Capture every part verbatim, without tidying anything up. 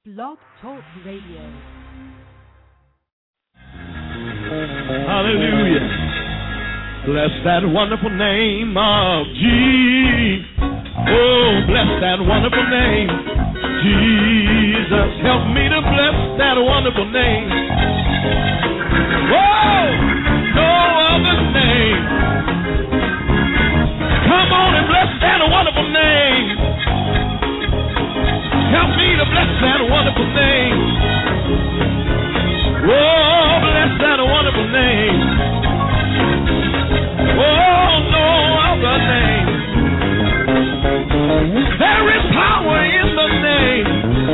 Blog Talk Radio. Hallelujah. Bless that wonderful name of Jesus. Oh, bless that wonderful name, Jesus. Help me to bless that wonderful name. Whoa, no other name. Come on and bless that wonderful name. Help me to bless that wonderful name. Oh, bless that wonderful name. Oh, no other name. There is power in the name.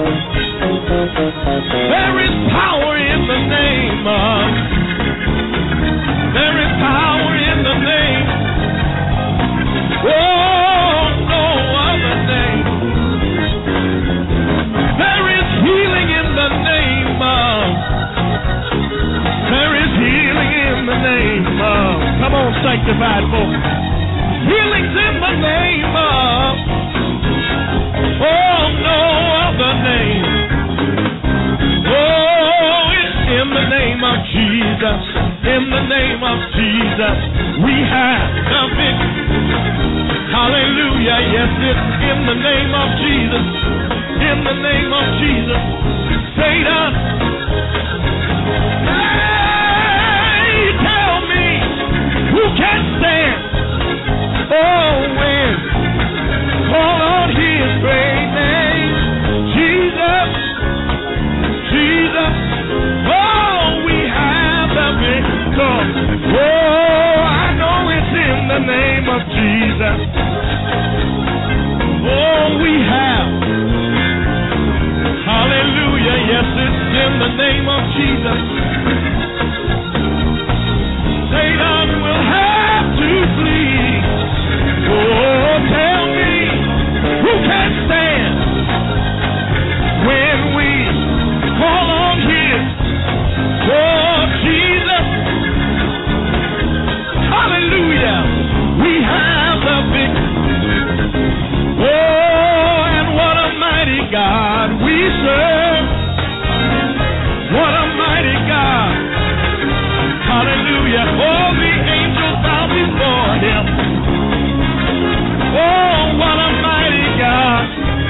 There is power in the name of. There is power in the name. Oh, no other name. There is healing in the name of. There is healing in the name of. Come on, sanctified folks. Healing's in the name of. Oh, no other name. Oh, it's in the name of Jesus. In the name of Jesus, we have the victory. Hallelujah. Yes, it's in the name of Jesus. In the name of Jesus. Satan. Hey, tell me who can stand. Oh, when call on his great name, Jesus, Jesus. Oh, we have the victory. Oh, I know it's in the name of Jesus. Oh, we have. Hallelujah. Yes, it's in the name of Jesus. Satan will have to flee. Oh, tell me who can stand when we call on him. Oh, Jesus. Hallelujah. We have the victory. Oh, and what a mighty God we serve. What a mighty God. Hallelujah. All the angels bow before him. Oh, what a mighty God.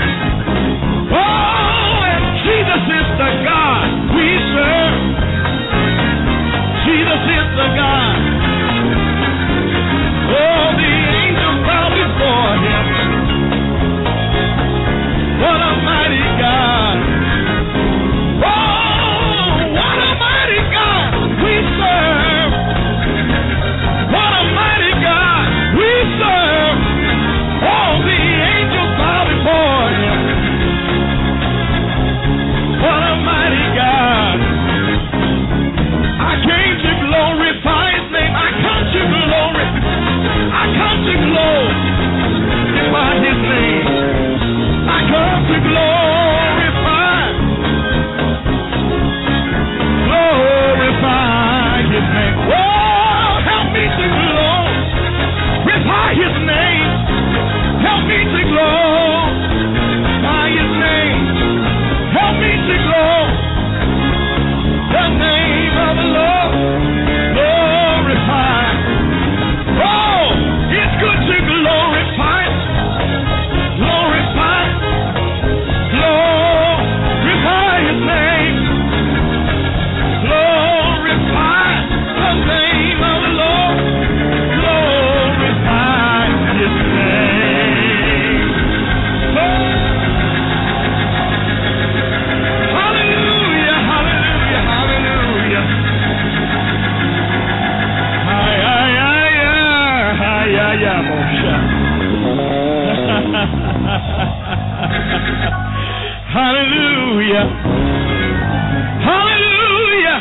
Oh, and Jesus is the God we serve. Jesus is the God. Oh, the angels bow before him. What a mighty God. Oh, what a mighty God we serve. What a mighty God we serve. All the angels bow before him. What a mighty God. I came to glorify his name. I come to glory. I come to glorify his name. I come to glorify. Glorify his name. Oh, help me to glorify his name. Help me to glorify his name. Help me to glorify the name of the Lord. Glorify. Oh, it's good to glorify. Glorify. Glorify his name. Glorify the name of the Lord. Glorify his name. Oh. Hallelujah, hallelujah, hallelujah. Ay, ay, ay, ay, ay, ay, Moshe. Hallelujah. Hallelujah.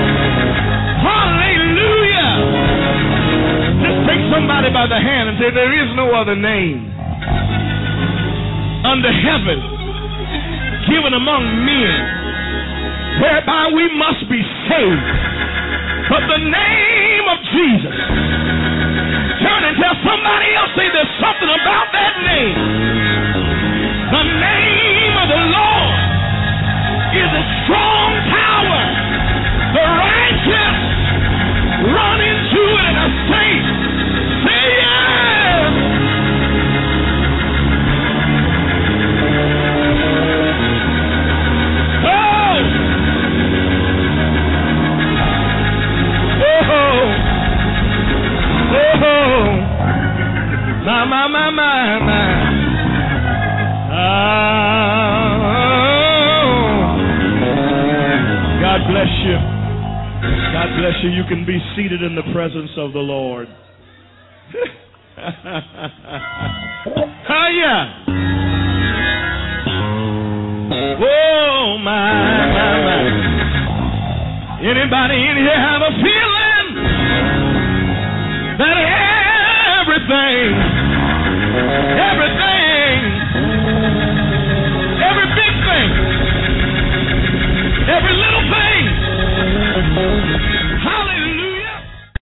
Hallelujah. Just take somebody by the hand and say, there is no other name under heaven given among men whereby we must be saved but the name of Jesus. Turn and tell somebody else, say there's something about that name. The name of the Lord bless you. God bless you. You can be seated in the presence of the Lord. Oh, yeah. Oh, my, my, my. Anybody in here have a feeling that everything, everything, every big thing, every little thing, hallelujah.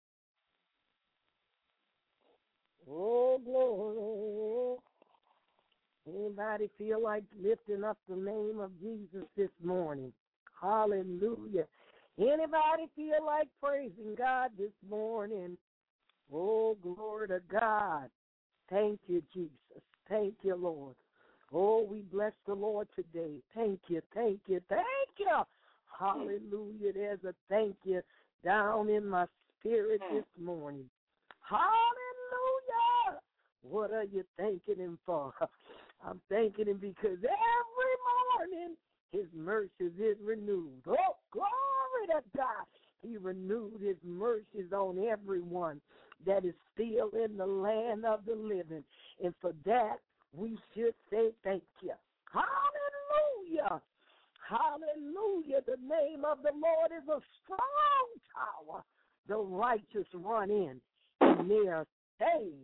Oh, glory. Anybody feel like lifting up the name of Jesus this morning? Hallelujah. Anybody feel like praising God this morning? Oh, glory to God. Thank you, Jesus. Thank you, Lord. Oh, we bless the Lord today. Thank you, thank you, thank you. Hallelujah. There's a thank you down in my spirit this morning. Hallelujah. What are you thanking him for? I'm thanking him because every morning his mercies is renewed. Oh, glory to God. He renewed his mercies on everyone that is still in the land of the living. And for that, we should say thank you. Hallelujah. Hallelujah. The name of the Lord is a strong tower. The righteous run in, and they are saved.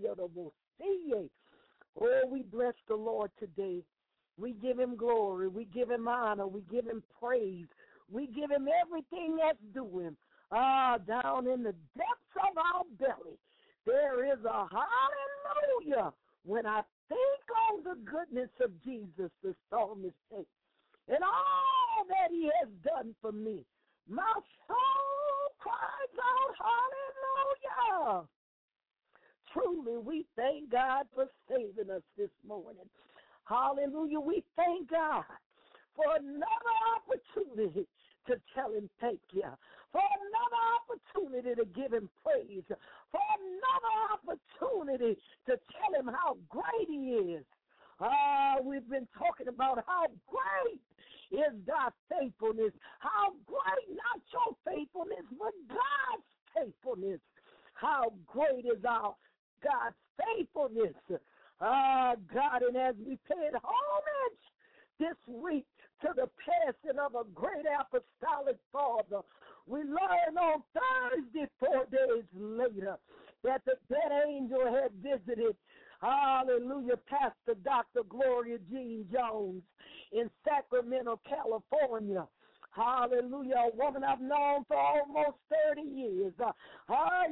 Oh, we bless the Lord today. We give him glory. We give him honor. We give him praise. We give him everything that's due him. Ah, down in the depths of our belly, there is a hallelujah. When I think on the goodness of Jesus, the psalmist says, and all that he has done for me, my soul cries out, hallelujah. Truly, we thank God for saving us this morning. Hallelujah. We thank God for another opportunity to tell him thank you, for another opportunity to give him praise, for another opportunity to tell him how great he is. Ah, we've been talking about how great is God's faithfulness, how great, not your faithfulness, but God's faithfulness. How great is our God's faithfulness. Ah, God, and as we paid homage this week to the passing of a great apostolic father, we learned on Thursday, four days later, that the dead angel had visited, hallelujah, Pastor Doctor Gloria Jean Jones in Sacramento, California. Hallelujah, a woman I've known for almost thirty years. Uh, a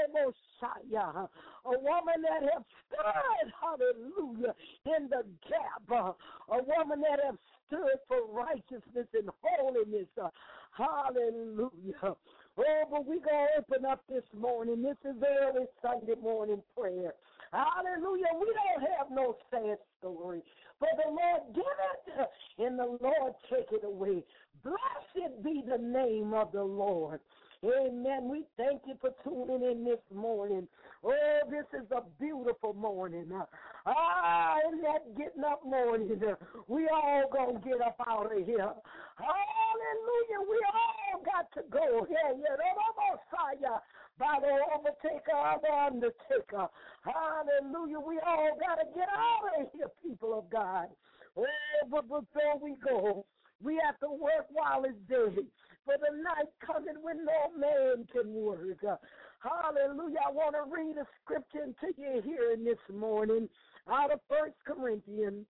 woman that has stood, hallelujah, in the gap. Uh, a woman that has stood for righteousness and holiness. Uh, hallelujah. Oh, but we're going to open up this morning. This is early Sunday morning prayer. Hallelujah. We don't have no sad story. For the Lord give it, and the Lord take it away. Blessed be the name of the Lord. Amen. We thank you for tuning in this morning. Oh, this is a beautiful morning. Ah, in that getting up morning, we all going to get up out of here. Hallelujah. We all got to go. Yeah, yeah, Messiah, by the overtaker of the undertaker. Hallelujah. We all got to get out of here, people of God. Oh, but before we go, we have to work while it's day. For the night coming when no man can work. Uh, hallelujah. I want to read a scripture into your hearing this morning out of First Corinthians.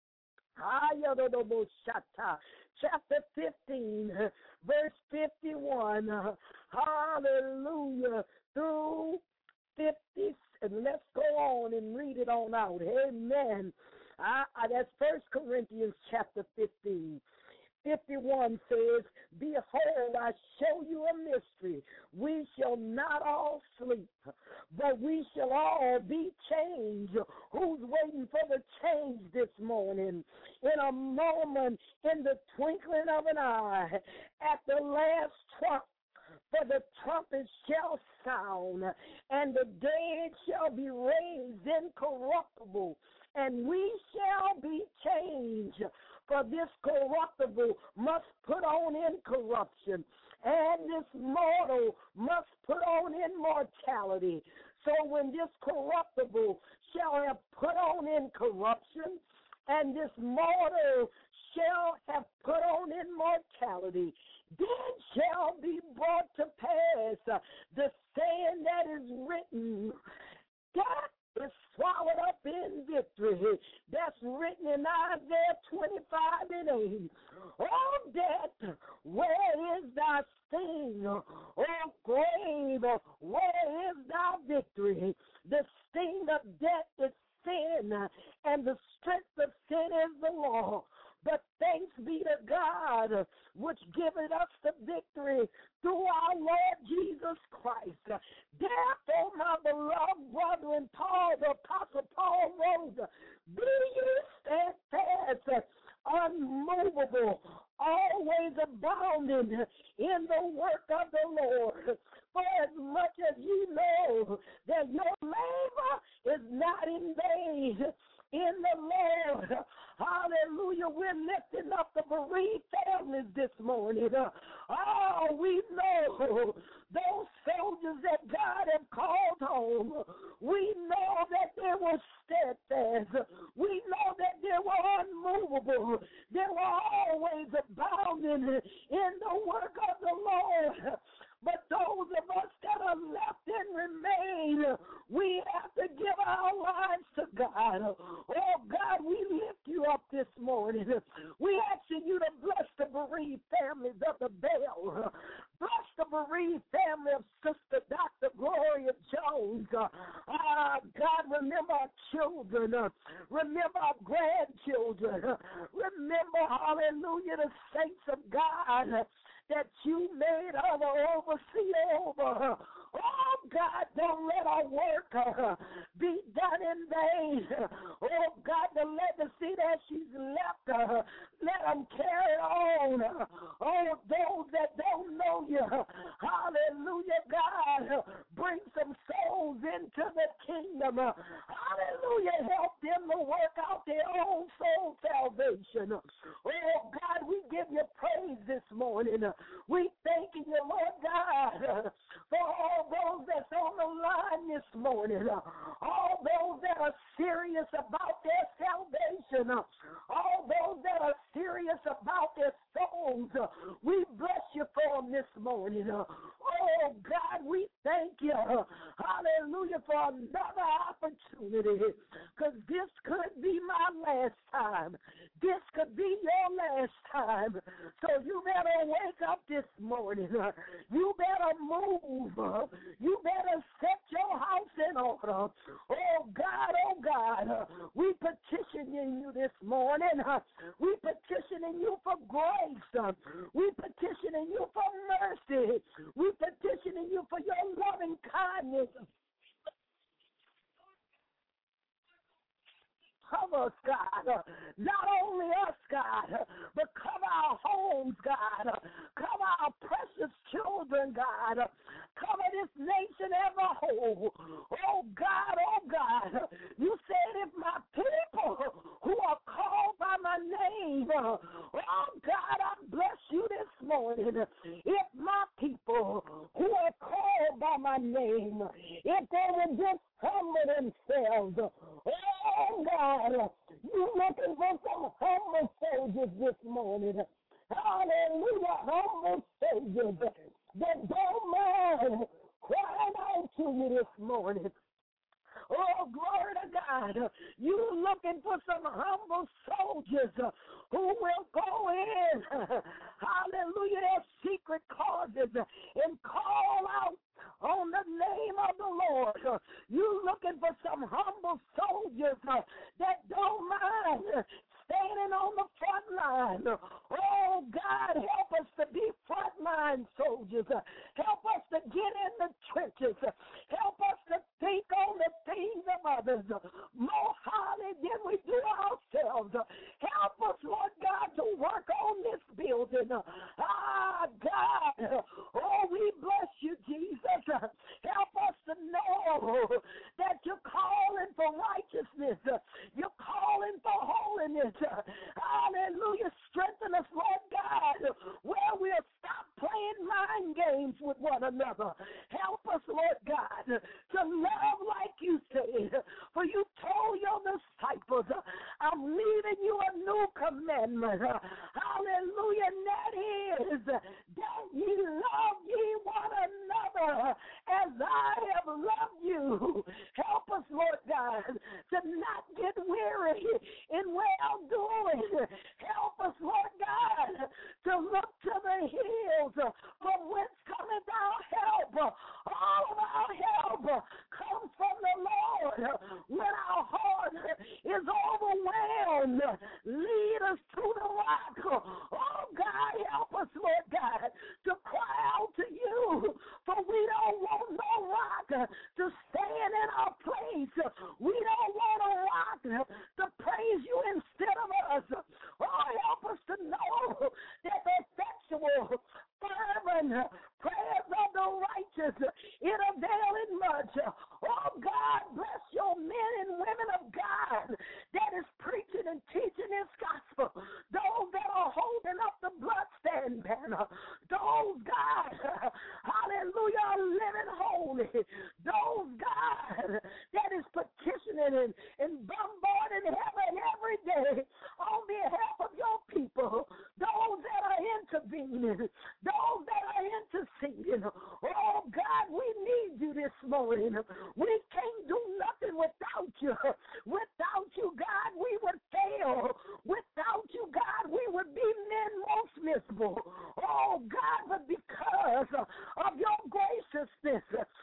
Chapter fifteen, verse fifty-one. Uh, hallelujah. Through fifty. And let's go on and read it on out. Amen. Uh, that's First Corinthians chapter fifteen. fifty-one says, behold, I show you a mystery. We shall not all sleep, but we shall all be changed. Who's waiting for the change this morning? In a moment, in the twinkling of an eye, at the last trump, for the trumpet shall sound, and the dead shall be raised incorruptible, and we shall be changed. For this corruptible must put on incorruption, and this mortal must put on immortality. So when this corruptible shall have put on incorruption, and this mortal shall have put on immortality, then shall be brought to pass uh, the saying that is written, death is swallowed up in victory. That's written in Isaiah twenty-five and eight. Oh, death, where is thy sting? Oh, grave, where is thy victory? The sting of death is sin, and the strength of sin is the law. But thanks be to God, which giveth us the victory through our Lord Jesus Christ. Therefore, my beloved brother and Paul, the Apostle Paul wrote, be ye steadfast, unmovable, always abounding in the work of the Lord. For as much as you know that your labor is not in vain in the Lord. Hallelujah. We're lifting up the bereaved families this morning. Oh, we know those soldiers that God have called home. We know that they were steadfast. We know that they were unmovable. They were always abounding in the work of the Lord. But those of us that are left and remain, we have to give our lives to God. Oh, God, we lift you up this morning. We asking you to bless the bereaved families of the Bell. Bless the bereaved family of Sister Doctor Gloria Jones. Uh, God, remember our children. Remember our grandchildren. Remember, hallelujah, the saints of God that you made her the overseer over. Oh, God, don't let our work uh, be done in vain. Oh, God, the legacy that she's left, uh, let them carry on. Oh, those that don't know you, hallelujah, God, bring some souls into the kingdom. Hallelujah, help them to work out their own soul salvation. Oh, God, we give you praise this morning. We thank you, Lord God, for all those that's on the line this morning, all those that are serious about their salvation, all those that are serious about their souls. We bless you for them this morning. Oh, God, we thank you, hallelujah, for another opportunity, because this could be my last time. This could be your last time. So you better wake up this morning. You better move. You better set your house in order. Oh, God, oh, God, we petitioning you this morning. We petitioning you for grace. We petitioning you for mercy. We petitioning you for your loving kindness. Cover us, God. Not only us, God, but cover our homes, God. Cover our precious children, God. Cover this nation as a whole. Oh, God, oh, God. You said if my people who are called by my name, oh, God, I bless you this morning. If my people who are called by my name, if they would just humble themselves, oh, God, you looking for some humble soldiers this morning. Hallelujah, humble soldiers that don't mind crying out to you this morning. Oh, glory to God. You looking for some humble soldiers who will go in, hallelujah, their secret causes and call out on the name of the Lord. You looking for some humble soldiers that don't mind standing on the front line. Oh, God, help us to be frontline soldiers. Help us to get in the trenches. Help us to think on the things of others more highly than we do ourselves. Help us, Lord God, to work on this building. Ah, God, oh, we bless you, Jesus. Help us to know that you're calling for righteousness. You're calling for holiness. Hallelujah. one another. Help us, Lord God, to love like you said. For you told your disciples, I'm leaving you a new commandment. Hallelujah. And that is that ye love ye one another as I have loved you. Help us, Lord God, to not get weary in well doing. Help us, Lord God, to look to the hills from whence cometh our help. All of our help comes from the Lord. When our heart is overwhelmed, lead us to the rock. Oh, God, help us, Lord God, to cry out to you, for we don't want no rock to stand in our place. We don't want a rock to praise you instead of us. Oh, help us to know that the effectual, fervent prayers of the righteous, it availeth much. Oh, God, bless your men and women of God that is preaching and teaching this gospel. Those that are holding up the bloodstained banner. Those, God, hallelujah, are living holy. Those, God, that is petitioning and, and bombarding heaven every day on behalf of your people. Those that are intervening. Those that are interceding. Oh, God, we need you this morning. We can't do nothing without you. Without you, God, we would fail. Without you, God, we would be men most miserable. Oh, God, but because of your graciousness,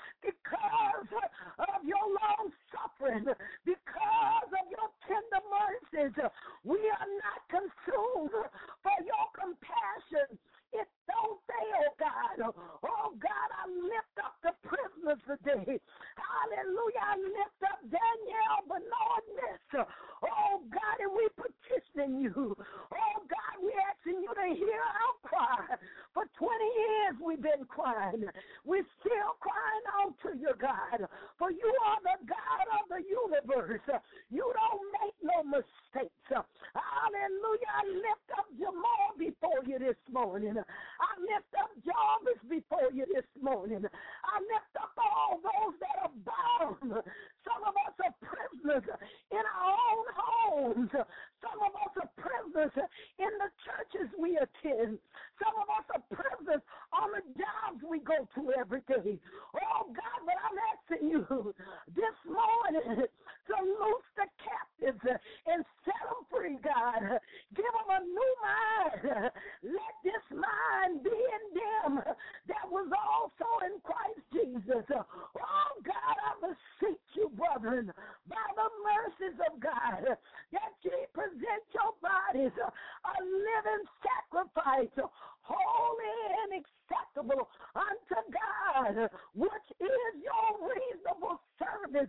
because of your long suffering, because of your tender mercies, we are not consumed, for your compassion, it don't fail, God. Oh, God, I lift up the prisoners today. Hallelujah. I lift up Danielle Bernardness. Oh, God, and we petitioning you. Oh, God, we asking you to hear our cry. For twenty years we've been crying. We're still crying out to you, God. For you are the God of the universe. You don't make no mistakes. Hallelujah. I lift up Jamal before you this morning. I lift up Jarvis before you this morning. I lift up all those that are bound. Some of us are prisoners in our own homes. Some of us are prisoners in the churches we attend. Some of us are prisoners on the jobs we go to every day. Oh, God, but I'm asking you this morning to loose the captives and set them free, God. Give them a new mind. Let this mind be in them that was also in Christ Jesus. Oh, God, I beseech you, brethren, by the mercies of God, that ye present your bodies a living sacrifice, holy and acceptable unto God, which is your reasonable service.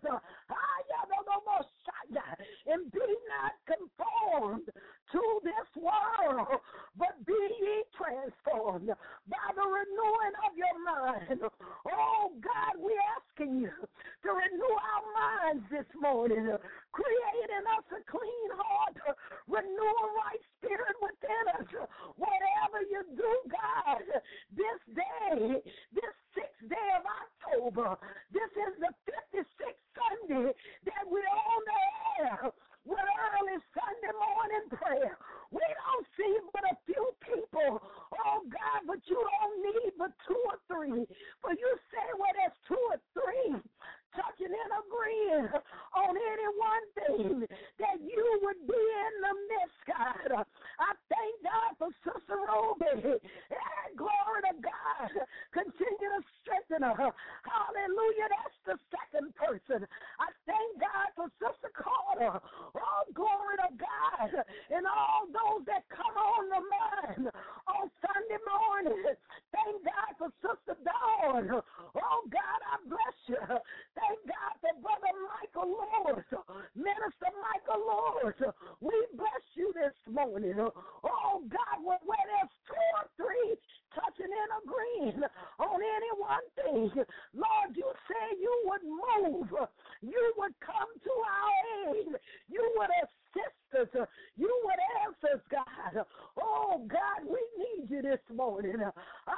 And be not conformed to this world, but be ye transformed by the renewing of your mind. Oh, God, we're asking you to renew our minds this morning, create in us a clean heart, renew a right spirit within us. Whatever you do, God, this day, this sixth day of October, this is the fifty-sixth Sunday that we're on the air with early Sunday morning prayer. We don't see but a few people, oh God, but you don't need but two or three. For you say, well, there's two or three touching and agreeing on any one thing, that you would be in the midst, God. I thank God for Sister Ruby. And glory to God. Continue to strengthen her. Hallelujah. That's the second person. I thank God for Sister Carter. Oh, glory to God. And all those that come on the line on Sunday morning. Thank God for Sister Dawn. Oh, God, I bless you. Thank God for Brother Michael Lewis, Minister Michael Lewis. We bless you this morning. Oh, God, where there's two or three touching and agreeing on any one thing, Lord, you say you would move. You would come to our aid. You would assist us. You would answer us, God. Oh, God, we need you this morning. Oh,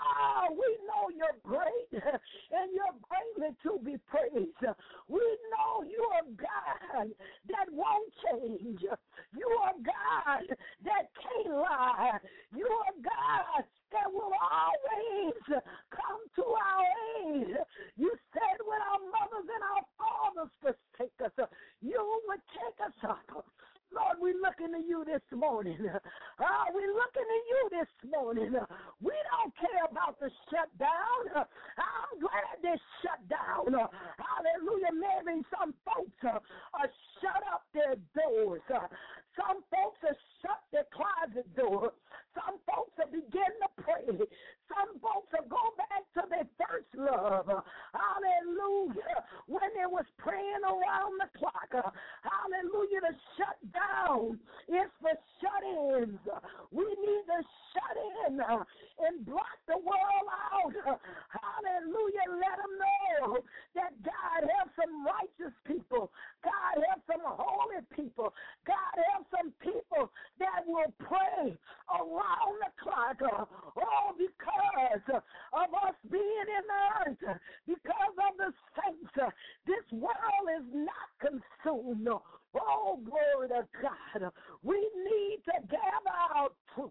Hallelujah. We know you're great and you're greatly to be praised. We know you are God that won't change. You are God that can't lie. You are God that will always come to our aid. You said when our mothers and our fathers forsake us, you would take us up. Lord, we're looking to you this morning. Uh, we're looking to you this morning. We don't care about the shutdown. I'm glad they shut down. Hallelujah. Maybe some folks uh, are shut up their doors. Uh, some folks are shut their closet door. Some folks are beginning to pray. Some folks are go back to their first love. Hallelujah. When they was praying around the clock. Hallelujah. To shut down is for shut-ins. We need to shut in and block the world out. Hallelujah. Let them know that God has some righteous people. God has some holy people. God has some people that will pray around the clock. Oh, because of us being in the earth, because of the saints, this world is not consumed. Oh, glory to God. We need to gather our troops.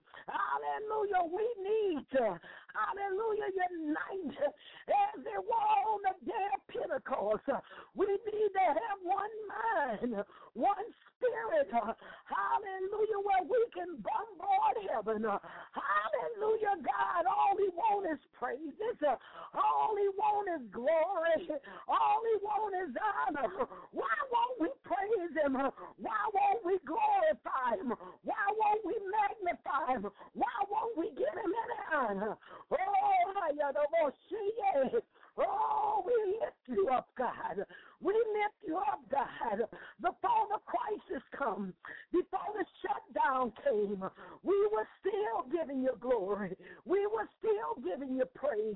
Hallelujah. We need to, hallelujah, unite as they were on the day of Pentecost. We need to have one mind, one spirit. Hallelujah, where we can bombard heaven. Hallelujah, God. All we want is praises. All we want is glory. All we want is honor. Why won't we praise him? Why won't we glorify him? Why won't we magnify him? Why won't we give him any honor? Oh, I don't see it. Oh, we lift you up, God. We lift you up, God. Before the crisis come, before the shutdown came, we were still giving you glory. We were still giving you praise.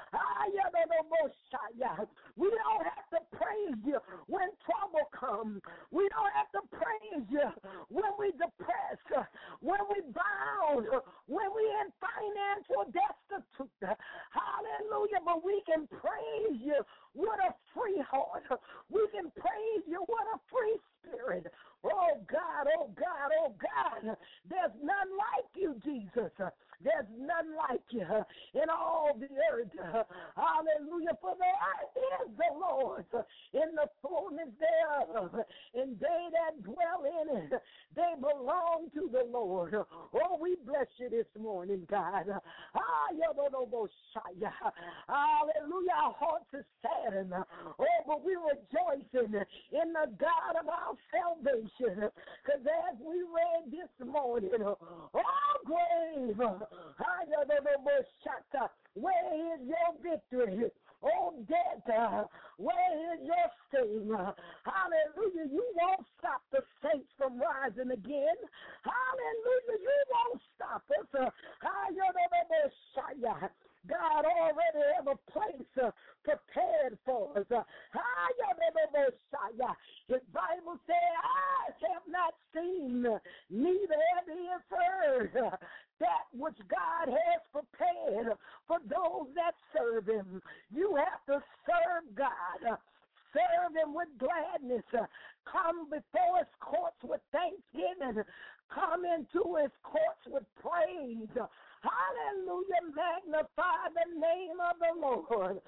We don't have to praise you when trouble comes. We don't have to praise you when we depressed, when we bound, when we in financial destitute. Hallelujah. But we can praise you with a free heart. We can praise you with a free spirit. Oh, God, oh, God, oh, God. There's none like you, Jesus. There's none like you in all the earth. Hallelujah. For the earth is the Lord's, in the fullness thereof, and they that dwell in it, they belong to the Lord. Oh, we bless you this morning, God. Hallelujah. Our hearts are saddened. Oh, but we rejoicing in the God of our salvation. Because as we read this morning, oh, grave, where is your victory? Oh, death, where is your sting? Hallelujah. You won't stop the saints from rising again. Hallelujah. You won't stop us. God already have a place uh, prepared for us. Uh, His Bible says, eyes have not seen, neither have ears heard uh, that which God has prepared for those that serve him. You have to serve God. Uh, Serve him with gladness. Uh, come before his courts with thanksgiving. Come into his courts with praise. Hallelujah. Magnify the name of the Lord.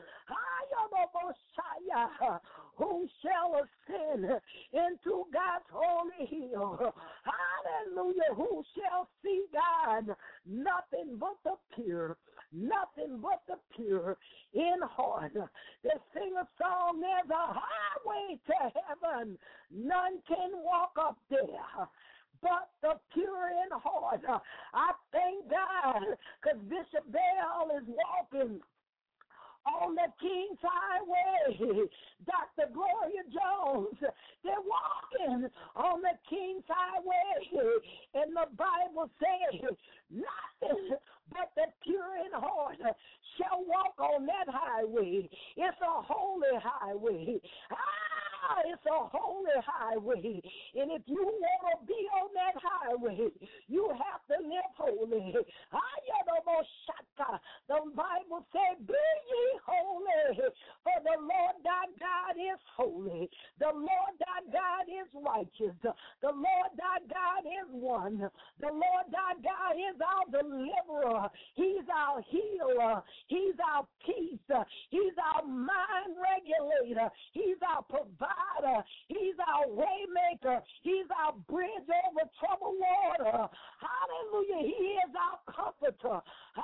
Who shall ascend into God's holy hill? Hallelujah. Who shall see God? Nothing but the pure. Nothing but the pure in heart. They sing a song, there's a highway to heaven. None can walk up there but the pure in heart. I thank God because Bishop Bell is walking on the King's Highway. Doctor Gloria Jones, they're walking on the King's Highway. And the Bible says, nothing but the pure in heart shall walk on that highway. It's a holy highway. Ah, it's a holy highway. And if you want to be on that highway, you have to live holy. The Bible said, be ye holy, for the Lord thy God is holy. The Lord thy God is righteous. The Lord thy God is one. The Lord thy God is our deliverer. He's our healer. He's our peace. He's our mind regulator. He's our provider. He's our way maker. He's our bridge over troubled water. Hallelujah. He is our comforter.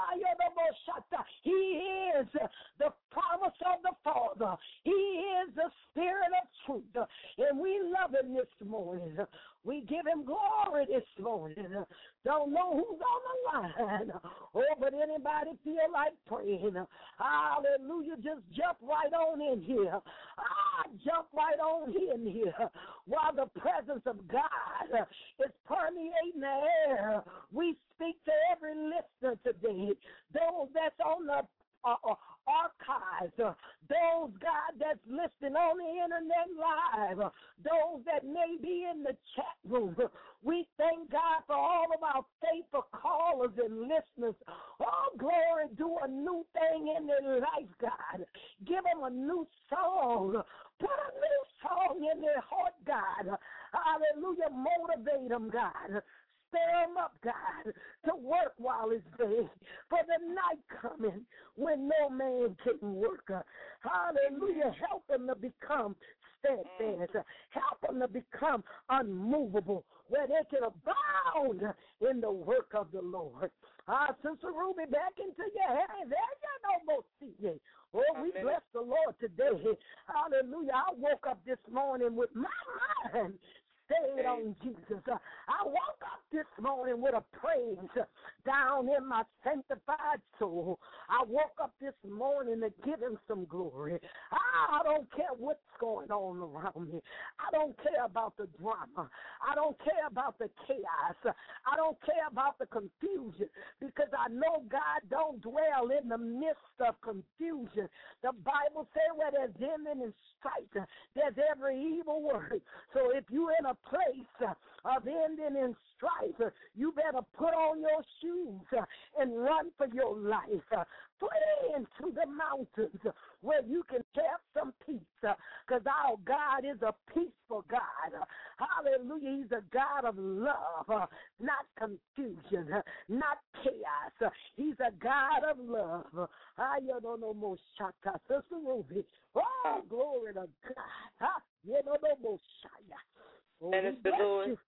He is the promise of the Father. He is the Spirit of truth. And we love him this morning. We give him glory this morning. Don't know who's on the line. Oh, but anybody feel like praying? Hallelujah. Just jump right on in here. Ah, jump right on in here. While the presence of God is permeating the air, we speak to every listener today. Those that's on the Uh, uh, archives, uh, those, God, that's listening on the internet live, uh, those that may be in the chat room. We thank God for all of our faithful callers and listeners. Oh, glory, do a new thing in their life, God. Give them a new song. Put a new song in their heart, God. Hallelujah. Motivate them, God. Stir them up, God, to work while it's day. For the night coming when no man can work. Hallelujah. Help them to become steadfast. Help them to become unmovable, where they can abound in the work of the Lord. Ah, Sister Ruby, back into your hands. There you go, see. Oh, we bless the Lord today. Hallelujah. I woke up this morning with my mind stayed on Jesus. Uh, I woke up this morning with a praise uh, down in my sanctified soul. I woke up this morning to give him some glory. I, I don't care what's going on around me. I don't care about the drama. I don't care about the chaos. I don't care about the confusion, because I know God don't dwell in the midst of confusion. The Bible says where there's envy and strife, there's every evil word. So if you're in a place of ending and strife, you better put on your shoes and run for your life. Flee into the mountains where you can have some peace, because our God is a peaceful God. Hallelujah. He's a God of love, not confusion, not chaos. He's a God of love. I don't know more shaka, Sister Ruby. Oh, glory to God. You don't know more shaya. Oh, Minister Lewis.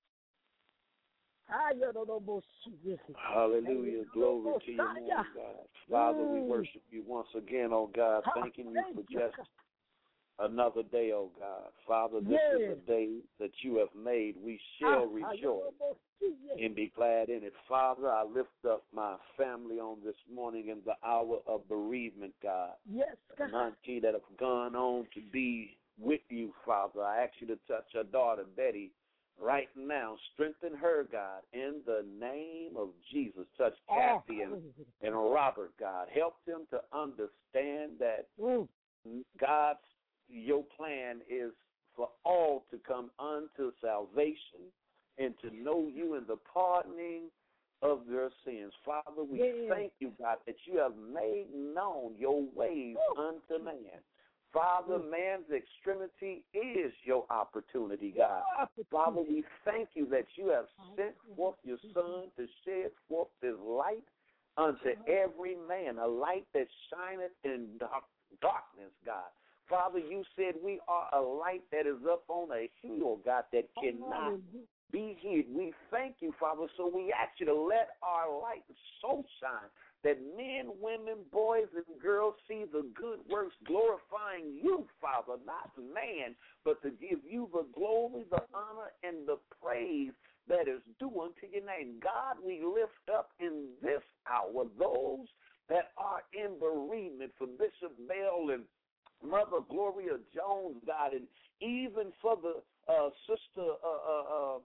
Hallelujah. Glory to your name, God. Father, we worship you once again, oh God, thanking you for just another day, oh God. Father, this is a day that you have made. We shall rejoice and be glad in it. Father, I lift up my family on this morning in the hour of bereavement, God. Yes, God. Auntie that have gone on to be with you, Father. I ask you to touch her daughter, Betty, right now. Strengthen her, God, in the name of Jesus. Touch Kathy and, and Robert, God. Help them to understand that mm. God's, your plan is for all to come unto salvation and to know you in the pardoning of their sins. Father, we yeah. thank you, God, that you have made known your ways Ooh. unto man. Father, man's extremity is your opportunity, God. Father, we thank you that you have sent forth your Son to shed forth his light unto every man, a light that shineth in dark, darkness, God. Father, you said we are a light that is up on a hill, God, that cannot be hid. We thank you, Father, so we ask you to let our light so shine that men, women, boys, and girls see the good works glorifying you, Father, not man, but to give you the glory, the honor, and the praise that is due unto your name. God, we lift up in this hour those that are in bereavement, for Bishop Bell and Mother Gloria Jones, God, and even for the uh, sister uh, uh, uh,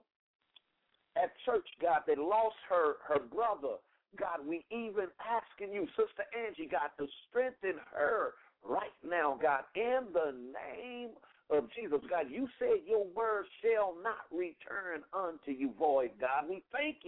at church, God, that lost her, her brother. God, we even asking you, Sister Angie, God, to strengthen her right now, God, in the name of Jesus. God, you said your word shall not return unto you void, God. We thank you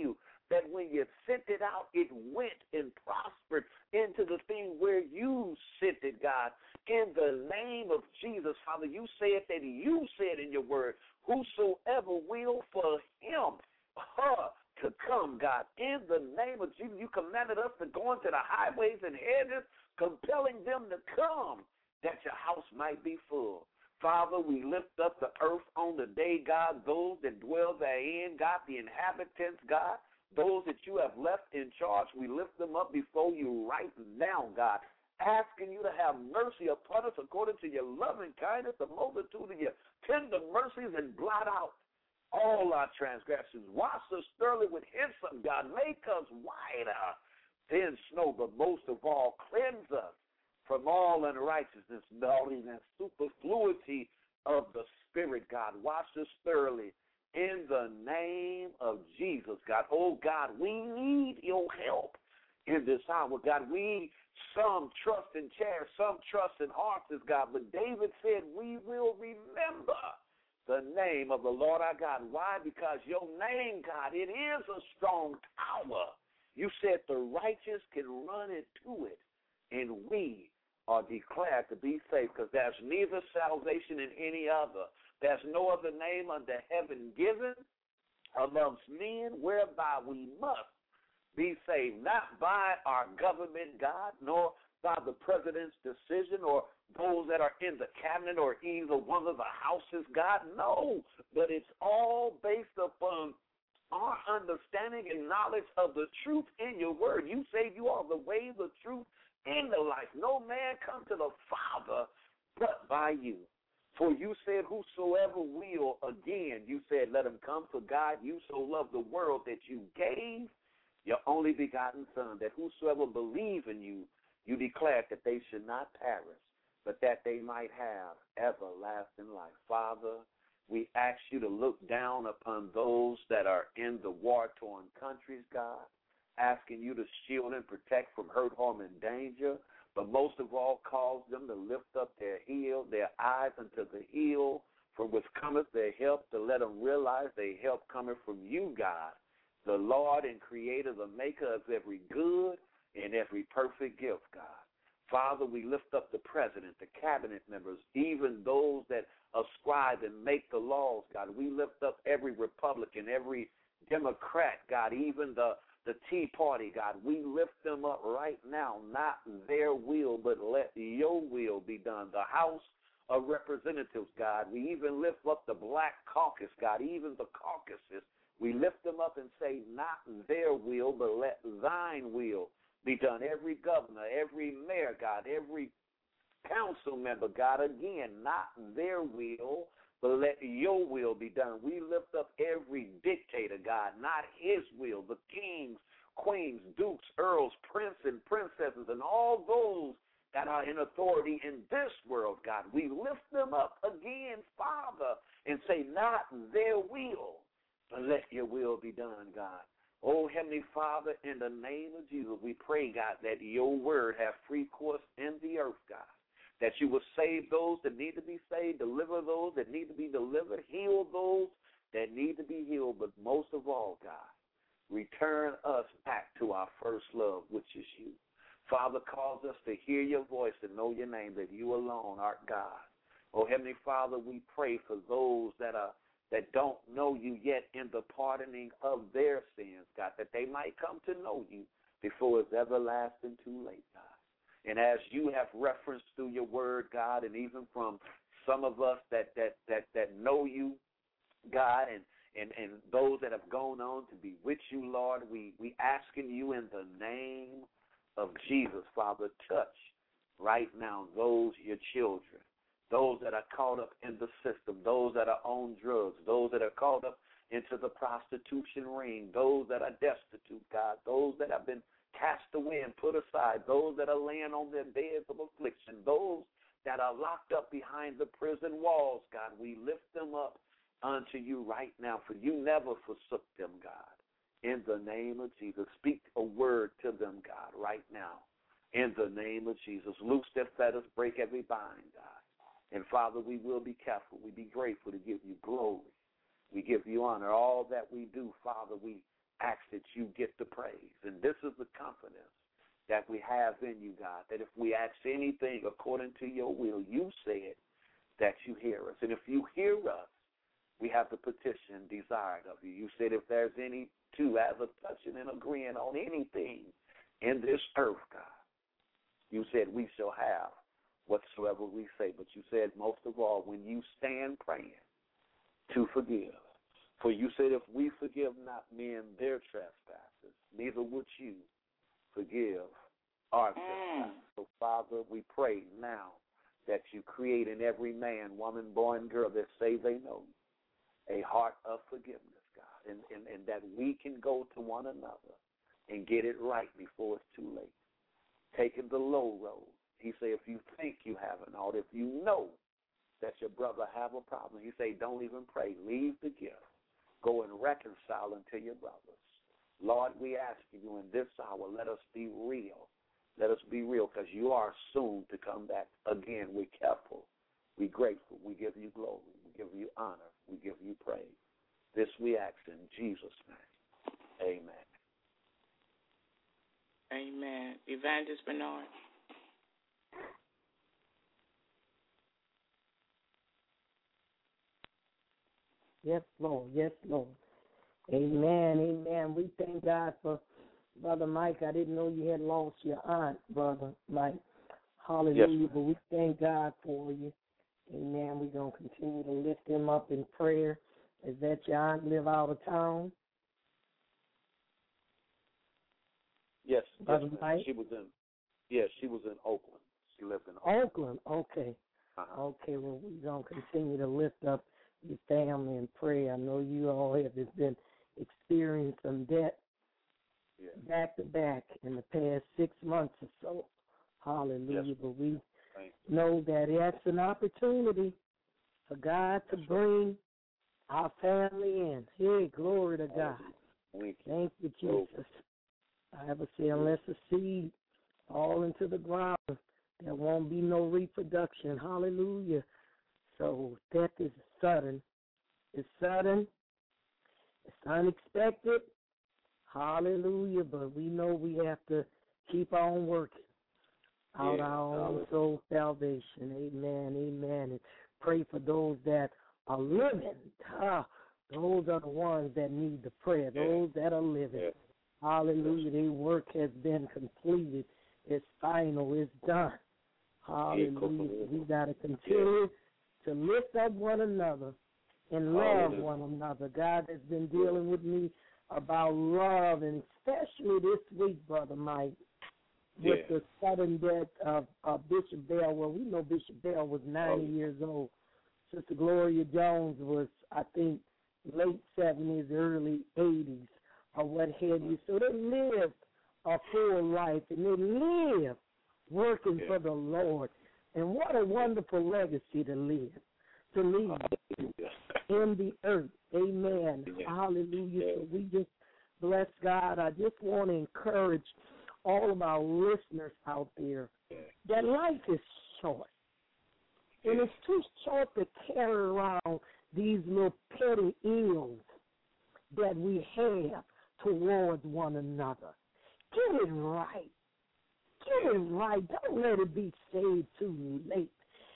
that when you sent it out, it went and prospered into the thing where you sent it, God. In the name of Jesus, Father, you said that you said in your word, whosoever will for him, her, to come, God. In the name of Jesus, you commanded us to go into the highways and hedges, compelling them to come, that your house might be full. Father, we lift up the earth on the day, God, those that dwell therein, God, the inhabitants, God, those that you have left in charge, we lift them up before you right now, God, asking you to have mercy upon us according to your loving kindness, the multitude of your tender mercies, and blot out all our transgressions. Wash us thoroughly with hyssop, God. Make us whiter than snow, but most of all, cleanse us from all unrighteousness, and superfluity of the Spirit, God. Wash us thoroughly in the name of Jesus, God. Oh, God, we need your help in this hour, God. We, some trust in chairs, some trust in horses, God, but David said we will remember the name of the Lord our God. Why? Because your name, God, it is a strong tower. You said the righteous can run into it, and we are declared to be saved, because there's neither salvation in any other. There's no other name under heaven given amongst men whereby we must be saved, not by our government, God, nor by the president's decision or those that are in the cabinet or either one of the houses, God. No, but it's all based upon our understanding and knowledge of the truth in your word. You say you are the way, the truth, and the life. No man come to the Father but by you. For you said, whosoever will, again, you said, let him come. For God, you so loved the world that you gave your only begotten Son, that whosoever believe in you, you declared that they should not perish, but that they might have everlasting life. Father, we ask you to look down upon those that are in the war-torn countries, God, asking you to shield and protect from hurt, harm, and danger, but most of all, cause them to lift up their heel, their eyes unto the hill, from which cometh their help, to let them realize their help coming from you, God, the Lord and Creator, the maker of every good and every perfect gift, God. Father, we lift up the president, the cabinet members, even those that ascribe and make the laws, God. We lift up every Republican, every Democrat, God, even the The Tea Party, God, we lift them up right now, not their will, but let your will be done. The House of Representatives, God, we even lift up the Black Caucus, God, even the caucuses. We lift them up and say, not their will, but let thine will be done. Every governor, every mayor, God, every council member, God, again, not their will, but let your will be done. We lift up every dictator, God, not his will, the kings, queens, dukes, earls, princes, and princesses, and all those that are in authority in this world, God. We lift them up again, Father, and say, not their will, but let your will be done, God. Oh, Heavenly Father, in the name of Jesus, we pray, God, that your word have free course in the earth, God, that you will save those that need to be saved, deliver those that need to be delivered, heal those that need to be healed, but most of all, God, return us back to our first love, which is you. Father, cause us to hear your voice and know your name, that you alone art God. Oh, Heavenly Father, we pray for those that are that don't know you yet in the pardoning of their sins, God, that they might come to know you before it's everlasting too late, God. And as you have referenced through your word, God, and even from some of us that that that, that know you, God, and, and, and those that have gone on to be with you, Lord, we, we asking you in the name of Jesus, Father, touch right now those, your children, those that are caught up in the system, those that are on drugs, those that are caught up into the prostitution ring, those that are destitute, God, those that have been cast away and put aside, those that are laying on their beds of affliction, those that are locked up behind the prison walls, God, we lift them up unto you right now, for you never forsook them, God. In the name of Jesus, speak a word to them, God, right now. In the name of Jesus, loose their fetters, break every bind, God. And, Father, we will be careful. We be grateful to give you glory. We give you honor. All that we do, Father, we ask that you get the praise. And this is the confidence that we have in you, God, that if we ask anything according to your will, you said that you hear us. And if you hear us, we have the petition desired of you. You said if there's any two as a touching and agreeing on anything in this earth, God, you said we shall have whatsoever we say. But you said most of all, when you stand praying, to forgive. For you said if we forgive not men their trespasses, neither would you forgive our trespasses. So, Father, we pray now that you create in every man, woman, boy, and girl that say they know you, a heart of forgiveness, God, and, and, and that we can go to one another and get it right before it's too late. Taking the low road. He say if you think you have an ought, if you know that your brother have a problem, he say don't even pray. Leave the gift. Go and reconcile unto your brothers. Lord, we ask you in this hour, let us be real. Let us be real because you are soon to come back again. We're careful. We're grateful. We give you glory. We give you honor. We give you praise. This we ask in Jesus' name. Amen. Amen. Evangelist Bernard. Yes, Lord. Yes, Lord. Amen. Amen. We thank God for Brother Mike. I didn't know you had lost your aunt, Brother Mike. Hallelujah. Yes. But we thank God for you. Amen. We're going to continue to lift him up in prayer. Is that your aunt live out of town? Yes. Brother yes Mike? she was in. Yes, she was in Oakland. She lived in Oakland. Oakland. Okay. Uh-huh. Okay. Well, we're going to continue to lift up your family in prayer. I know you all have been experiencing some debt yeah. back to back in the past six months or so. Hallelujah. Yes. But we know that that's an opportunity for God to bring our family in. Hey, glory to God. Thank you, Thank you, Jesus. I ever say, unless a seed fall into the ground, there won't be no reproduction. Hallelujah. So death is sudden. It's sudden. It's unexpected. Hallelujah. But we know we have to keep on working out yeah, our own soul salvation. Amen. Amen. And pray for those that are living. Ah, those are the ones that need the prayer. Those that are living. Yeah. Hallelujah. Their work has been completed. It's final. It's done. Hallelujah. We got to continue to lift up one another and love Hallelujah. one another. God has been dealing with me about love, and especially this week, Brother Mike, with yeah. the sudden death of, of Bishop Bell. Well, we know Bishop Bell was ninety oh. years old. Sister Gloria Jones was, I think, late seventies, early eighties, or what have you. So they lived a full life, and they lived working yeah. for the Lord. And what a wonderful legacy to live, to leave in the earth. Amen. Yeah. Hallelujah. Yeah. So we just bless God. I just want to encourage all of our listeners out there yeah. that life is short. Yeah. And it's too short to carry around these little petty ills that we have towards one another. Get it right. Get it right. Don't let it be saved too late.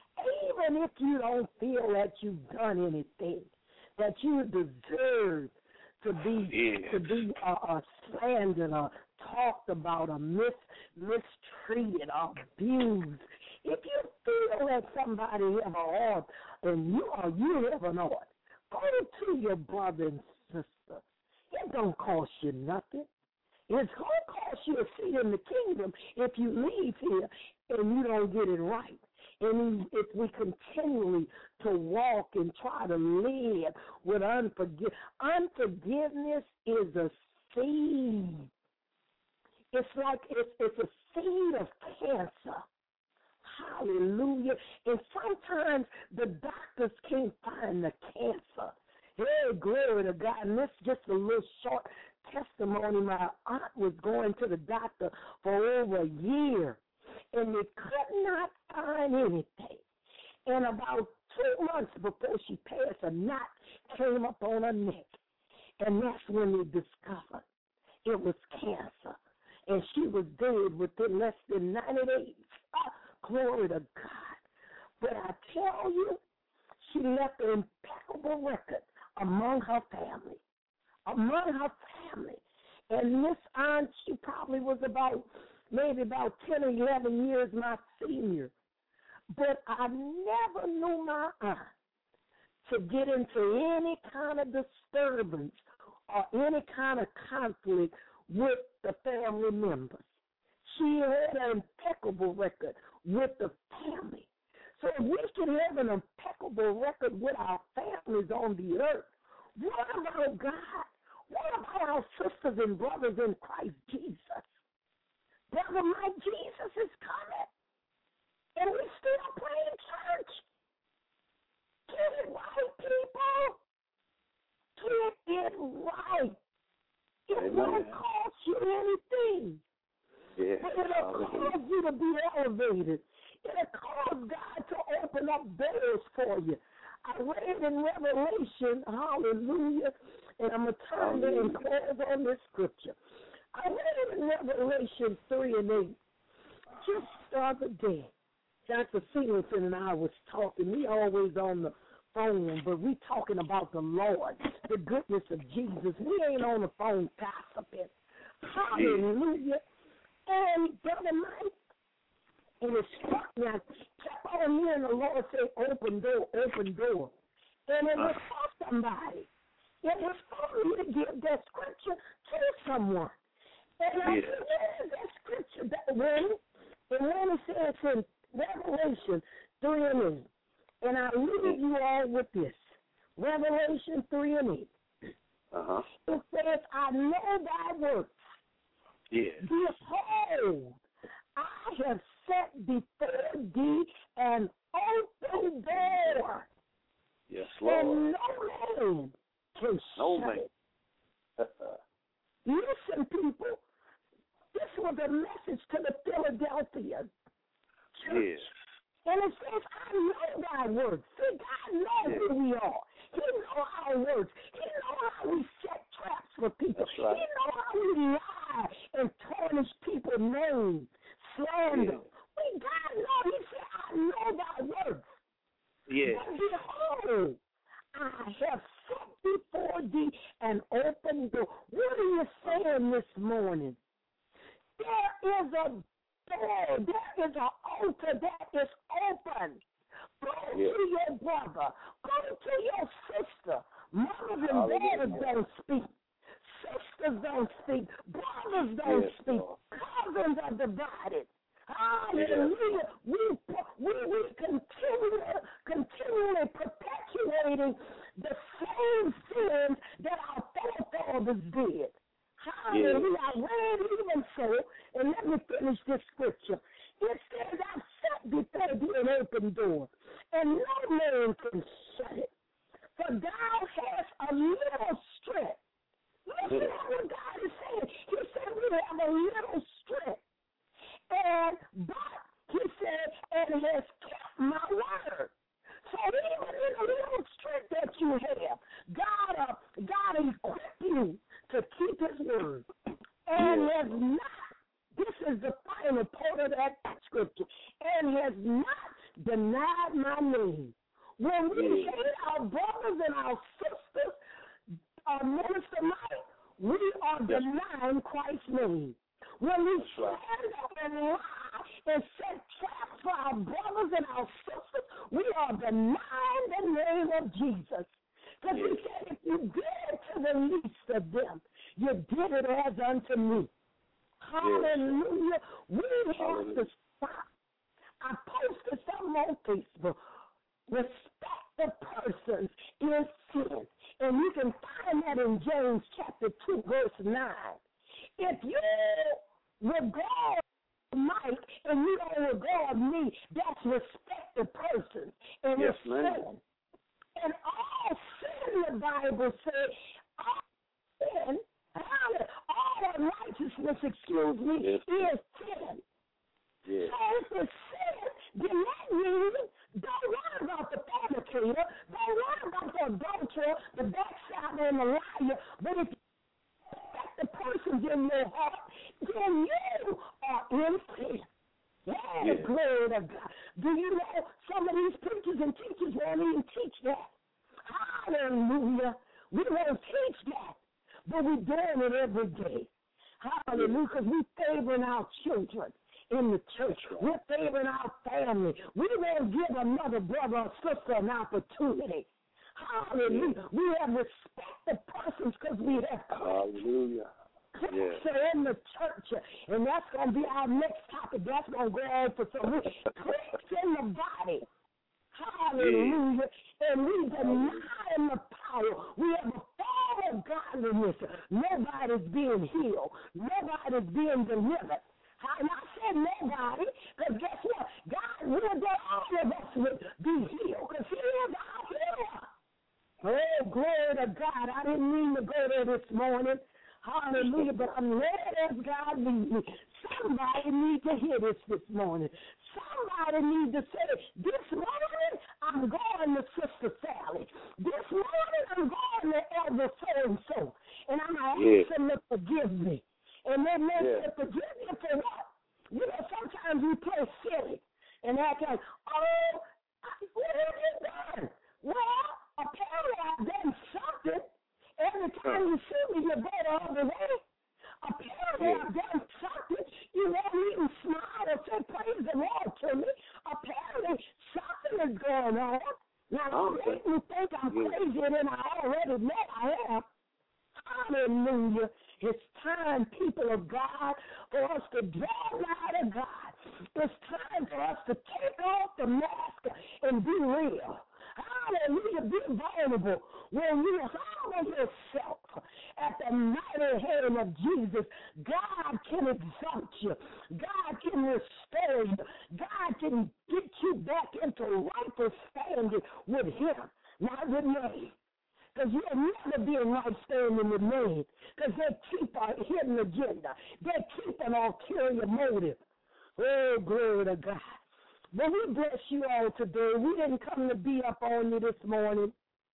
Even if you don't feel that you've done anything, that you deserve to be yeah. to be uh, uh, slandered or talked about or mis, mistreated or abused. If you feel that somebody have a heart and you are you have an heart, go to your brother and sister. It don't cost you nothing. It's going to cost you a seat in the kingdom if you leave here and you don't get it right. And if we continually to walk and try to live with unforgiveness, unforgiveness is a seed. It's like it's, it's a seed of cancer. Hallelujah. And sometimes the doctors can't find the cancer. Hey, glory to God. And this is just a little short testimony. My aunt was going to the doctor for over a year, and they could not find anything. And about two months before she passed, a knot came up on her neck. And that's when they discovered it was cancer. And she was dead within less than ninety days. Oh, glory to God. But I tell you, she left an impeccable record among her family. Among her family. And Miss Aunt, she probably was about, maybe about ten or eleven years my senior. But I never knew my aunt to get into any kind of disturbance or any kind of conflict with the family members. She had an impeccable record with the family. So if we can have an impeccable record with our families on the earth, what about God? What about our sisters and brothers in Christ Jesus? Brother, my Jesus is coming. And we're still playing church. Get it right, people. Get it right. It Amen. Won't cost you anything. Yeah. But it'll cause you to be elevated. It'll cause God to open up doors for you. I read in Revelation, hallelujah, and I'm going to turn there and close on this scripture. I read in Revelation three and eight, just the other day. Doctor Singleton and I was talking. We always on the phone, but we talking about the Lord, the goodness of Jesus. We ain't on the phone gossiping. Hallelujah. And Brother Mike, and it struck me. I kept on hearing the Lord say, open door, open door. And it was for somebody. It was for me to give that scripture to someone. And I yeah. said, that scripture, that when, and when it says in Revelation three and eight, and I leave you all with this. Revelation three and eight. Uh-huh. It says, I know thy works. Yeah. Behold, I have set before thee an open door. Yes, Lord. And no man can no shut man. it. Listen, people, this was a message to the Philadelphia church. Yes. And it says, I know thy works. See, God knows yes. who we are. He knows our works. He knows how we set traps for people. Right. He knows how we lie and tarnish people's names, slander. Yes. We, God knows. He said, I know thy works. Yes. And behold, I have set before thee an open door. What are you saying this morning? There is a door. There is an altar that is open. Go yes. to your brother. Go to your sister. Mothers and daughters don't speak. Sisters don't speak. Brothers don't yes, speak. Lord. Cousins are divided. Hallelujah. Yes. We, we, we continue, continually perpetuating the same sins that our forefathers did. Hallelujah. Yes. I read even so, and let me finish this scripture. It says, I've set before thee an open door, and no man can shut it. For thou hast a little strength. Listen to what God is saying. He said we have a little strength. And, but, he said, and has kept my word. So even in the little strength that you have, God, uh, God equipped you to keep his word. And has not, this is the final part of that scripture, and has not denied my name. When we hate our brothers and our sisters, uh, Minister Mike, we are denying Christ's name. When we stand up and lie and set traps for our brothers and our sisters, we are denying the name of Jesus. Because he said, if you did it to the least of them, you did it as unto me. Hallelujah. We have to stop. I posted something on Facebook. Respect the persons is sin. And you can find that in James chapter two, verse nine. If you regard Mike and you don't regard me, that's respect the persons. And yes, it's sin. And all sin, the Bible says, all sin, all unrighteousness, excuse me, yes. is sin. Yes. So if it's sin, then that means don't worry about the fornicator, don't worry about the adulterer, the backstabber, and the liar, but if you respect the persons in really sin. Yeah, Yeah. glory to God. Do you know some of these preachers and teachers won't even teach that? Hallelujah. We won't teach that, but we're doing it every day. Hallelujah, because we're favoring our children in the church. We're favoring our family. We won't give another brother or sister an opportunity. Hallelujah. We have respected persons because we have Hallelujah. Yeah. So in the church, and that's going to be our next topic. That's going to go on for some weeks. Cliques in the body. Hallelujah. Yeah. And we deny the power. We have a form of godliness. Nobody's being healed. Nobody's being delivered. And I said nobody, because guess what? God will that all of us would be healed, because he is our healer. Oh, glory to God. I didn't mean to go there this morning. Hallelujah, but I'm led as God leads me. Somebody needs to hear this this morning. Somebody needs to say, this morning I'm going to Sister Sally. This morning I'm going to Elder so-and-so. And I'm going to ask them to forgive me. And then they Yeah. say, forgive me for what? You know, sometimes we play silly and act like, oh, what have you done? Well, apparently I've done something. Every time you see me, you go the other way. Apparently Yeah. I've done something. You won't even smile or say praise the Lord to me. Apparently something is going on. Now, don't Okay. make me think I'm Yeah. crazier than I already know I am. Hallelujah. It's time, people of God, for us to draw nigh to God. It's time for us to take off the mask and be real. Hallelujah. Be vulnerable. When you humble yourself at the mighty hand of Jesus, God can exalt you. God can restore you. God can get you back into righteous standing with him, not with me. Because you'll never be in right standing with man. Because they keep a hidden agenda. They keep an ulterior motive. Oh, glory to God. But we bless you all today. We didn't come to be up on you this morning.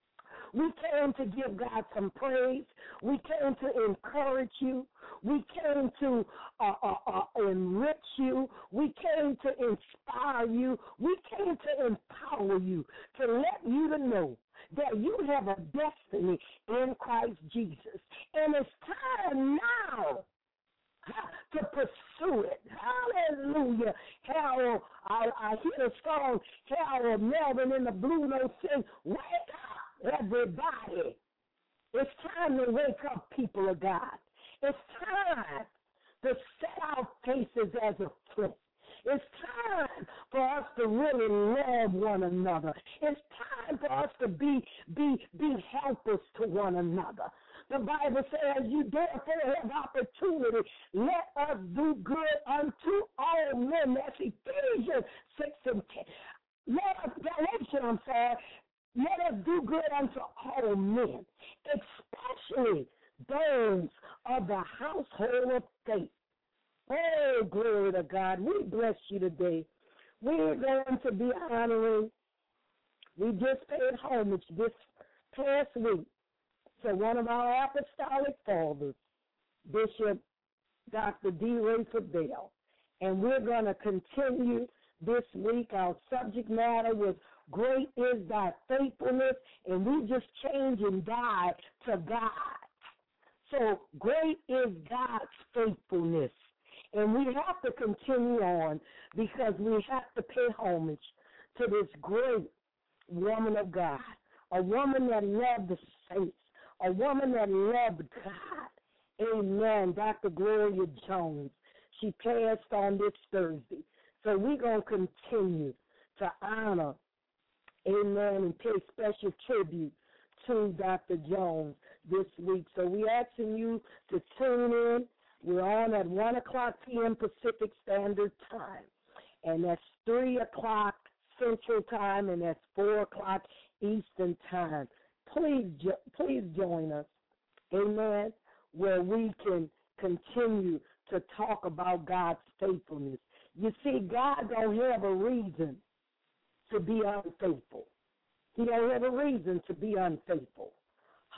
We came to give God some praise. We came to encourage you. We came to uh, uh, uh, enrich you. We came to inspire you. We came to empower you, to let you to know that you have a destiny in Christ Jesus. And it's time now to pursue it. Hallelujah. Harold, I, I hear the song, Harold Melvin in the Blue Note sing, wake up, everybody. It's time to wake up, people of God. It's time to set our faces as a flint. It's time for us to really love one another. It's time for us to be be be helpers to one another. The Bible says, you therefore have opportunity. Let us do good unto all men. That's Ephesians six and ten. Let us, Galatians, I'm sorry, let us do good unto all men, especially those of the household of faith. Oh, glory to God. We bless you today. We're going to be honoring, we just paid homage this past week to one of our apostolic fathers, Bishop Doctor D. Rayford Bell. And we're going to continue this week. Our subject matter was Great is Thy Faithfulness, and we just changed and died to God. So great is God's faithfulness. And we have to continue on because we have to pay homage to this great woman of God, a woman that loved the saints, a woman that loved God. Amen. Doctor Gloria Jones. She passed on this Thursday. So we're going to continue to honor, amen, and pay special tribute to Doctor Jones this week. So we're asking you to tune in. We're on at one o'clock p.m. Pacific Standard Time, and that's three o'clock Central Time, and that's four o'clock Eastern Time. Please, jo- please join us, amen, where we can continue to talk about God's faithfulness. You see, God don't have a reason to be unfaithful. He don't have a reason to be unfaithful.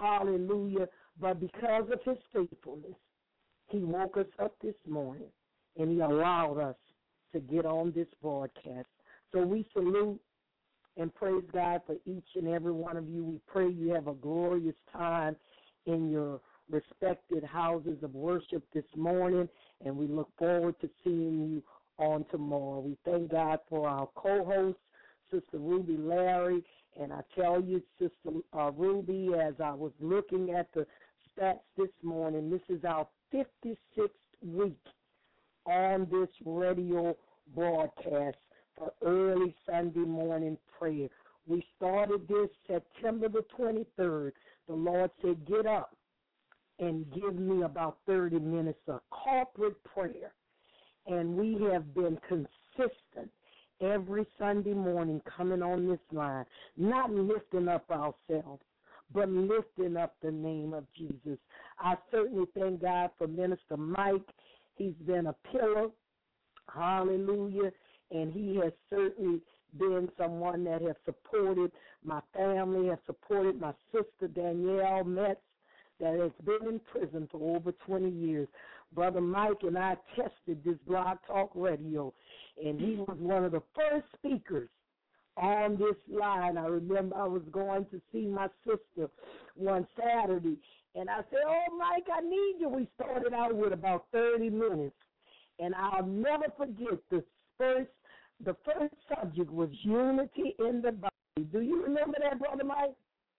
Hallelujah. But because of his faithfulness, he woke us up this morning, and he allowed us to get on this broadcast. So we salute and praise God for each and every one of you. We pray you have a glorious time in your respected houses of worship this morning, and we look forward to seeing you on tomorrow. We thank God for our co-host, Sister Ruby Larry, and I tell you, Sister uh, Ruby, as I was looking at the stats this morning, this is our fifty-sixth week on this radio broadcast for early Sunday morning prayer. We started this September the twenty-third. The Lord said, get up and give me about thirty minutes of corporate prayer. And we have been consistent every Sunday morning coming on this line, not lifting up ourselves, but lifting up the name of Jesus. I certainly thank God for Minister Mike. He's been a pillar, hallelujah, and he has certainly been someone that has supported my family, has supported my sister Danielle Metz, that has been in prison for over twenty years. Brother Mike and I tested this Blog Talk Radio, and he was one of the first speakers on this line. I remember I was going to see my sister one Saturday, and I said, oh, Mike, I need you. We started out with about thirty minutes, and I'll never forget the first, the first subject was unity in the body. Do you remember that, Brother Mike?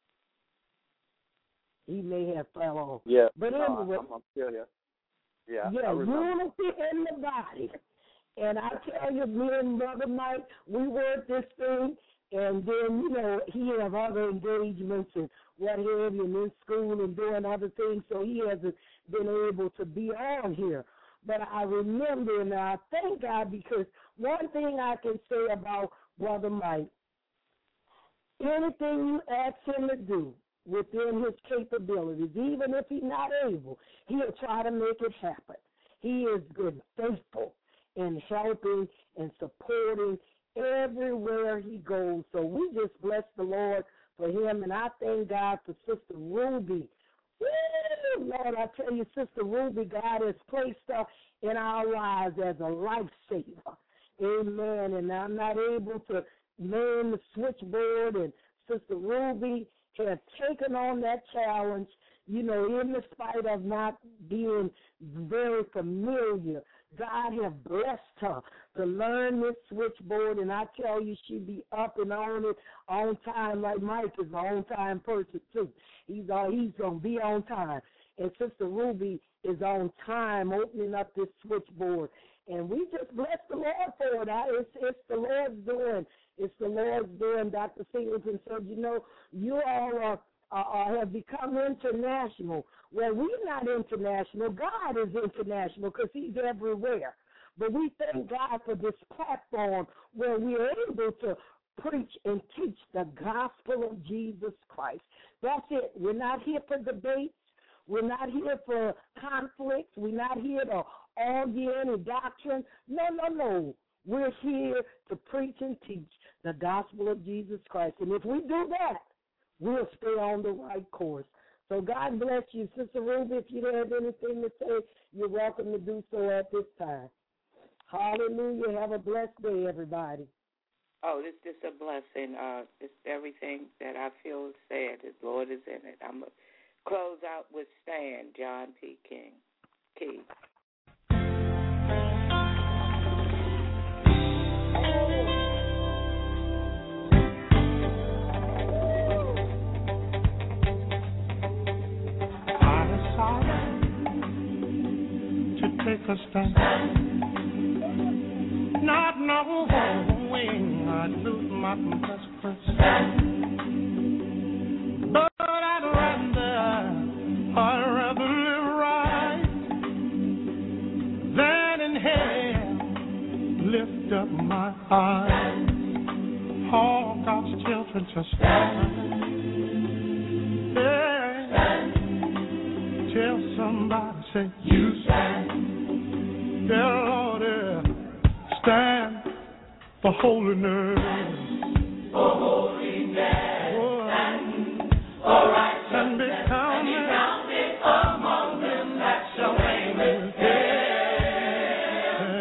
He may have fell off. Yeah. But no, anyway. I'm, I'm still here. Yeah, Yeah, I remember. unity in the body. And I tell you, me and Brother Mike, we worked this thing, and then, you know, he have other engagements and what have you, and in school and doing other things, so he hasn't been able to be on here. But I remember, and I thank God, because one thing I can say about Brother Mike, anything you ask him to do within his capabilities, even if he's not able, he'll try to make it happen. He has been faithful in helping and supporting everywhere he goes. So we just bless the Lord for him, and I thank God for Sister Ruby. Woo, Lord, I tell you, Sister Ruby, God has placed her in our lives as a lifesaver. Amen. And I'm not able to man the switchboard, and Sister Ruby has taken on that challenge, you know, in the spite of not being very familiar. God has blessed her to learn this switchboard, and I tell you, she be up and on it on time, like Mike is an on-time person, too. He's, uh, he's going to be on time. And Sister Ruby is on time opening up this switchboard. And we just bless the Lord for it. I, it's, it's the Lord's doing. It's the Lord's doing. Doctor Singleton said, you know, you all are, uh, have become international. Well, we're not international. God is international because he's everywhere. But we thank God for this platform where we are able to preach and teach the gospel of Jesus Christ. That's it. We're not here for debates. We're not here for conflicts. We're not here to argue any doctrine. No, no, no. We're here to preach and teach the gospel of Jesus Christ. And if we do that, we'll stay on the right course. So God bless you. Sister Ruby, if you have anything to say, you're welcome to do so at this time. Hallelujah. Have a blessed day, everybody. Oh, this is a blessing. Uh, it's everything that I feel said. The Lord is in it. I'm going to close out with Stand, John P. King. Key. Take a stand, not knowing I'd lose my best friend, but I'd rather, I'd rather live right than in hell lift up my eyes. All God's children just stand, yeah. Tell somebody, say, you stand. Yeah, Lord, yeah. Stand for holiness. For holiness. Oh, and for righteousness. And be counted, and be counted among them that shall reign with him.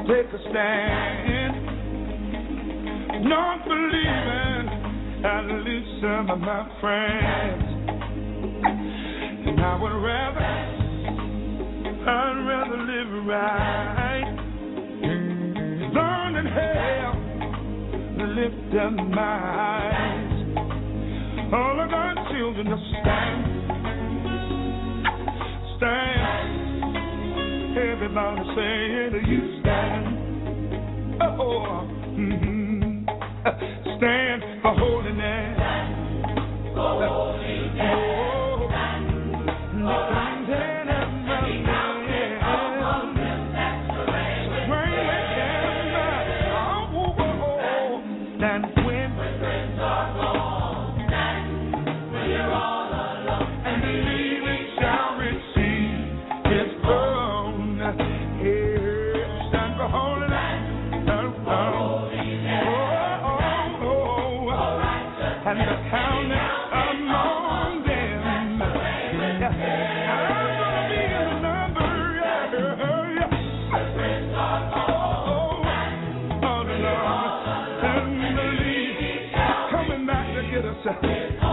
take a stand. Not believing I'd lose some of my friends. And I would rather, I'd rather live right. Learn in hell, lift up my eyes. All of our children just stand, stand. Everybody saying you stand. Oh, mm-hmm. Stand for holiness. For holiness. Oh, stand up my man. Rain with them. Oh, oh, oh. And when the friends are gone, when you're all alone, and believing shall receive His throne. Here, stand for holiness. Oh, oh, oh, oh. And the counting among them. I'm gonna be in the number. Yeah. Oh, all along. And believe coming back to get us. Oh,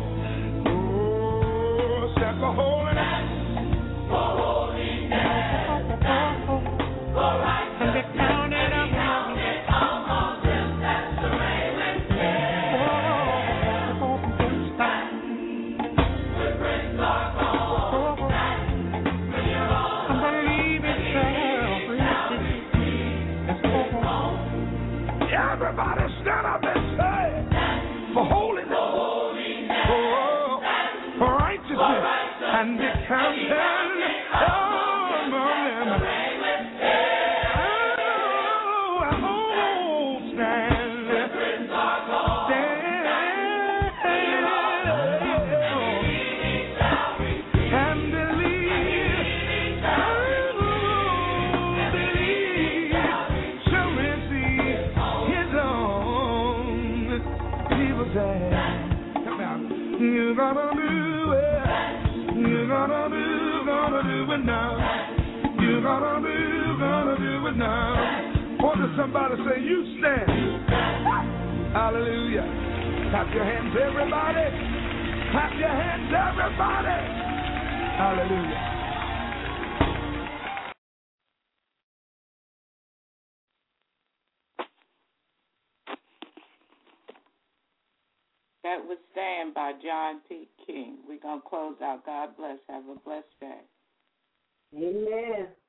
stand for holiness. For holiness. For righteousness. And the counting among them. That's the way we stand. When friends are gone, when you're all I believe it shall. Everybody stand up and say, for holiness, for, for righteousness, and be counted among them. Oh, oh, stand, stand, and believe, believe, shall receive His own. People say, come out, you gonna do it, you gonna do, gonna do it now, you gonna do, gonna do it now. Or does somebody say, you stand? Hallelujah. Clap your hands, everybody. Clap your hands, everybody. Hallelujah. That was Stand by John P. King. We're going to close out. God bless. Have a blessed day. Amen.